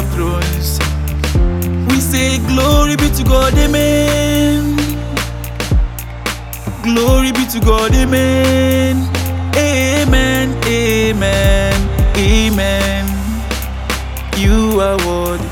of thrones. We say glory be to God, amen. Glory be to God, amen. Amen, amen, amen. You are worthy.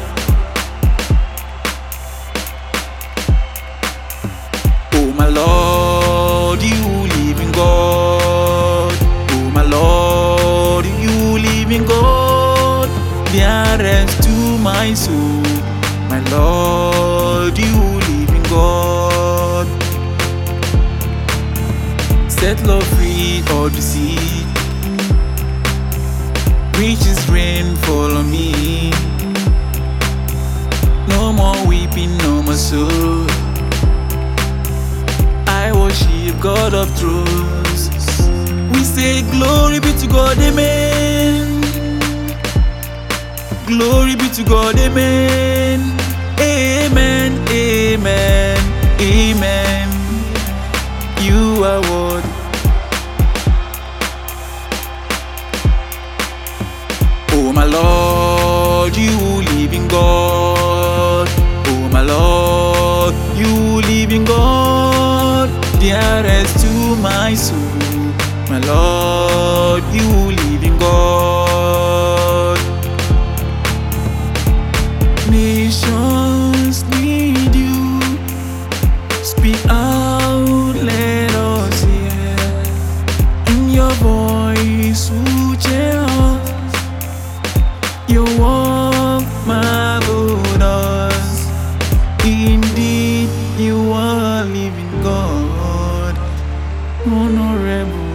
Oh my Lord, you living God. Oh my Lord, you living God. Dearest to my soul. My Lord, you living God. Set love free all the sea. Riches rain fall on me. No more weeping, no more sorrow. I worship God of thrones. We say glory be to God, amen. Glory be to God, amen. Amen, amen, amen. You are worthy. Oh my Lord, you living God. Oh my Lord, you living God. Dearest to my soul. My Lord, you living God. Nations need you. Speak out, let us hear. In your voice will change us. Your work marvelous. Indeed, you are living God. Honorable.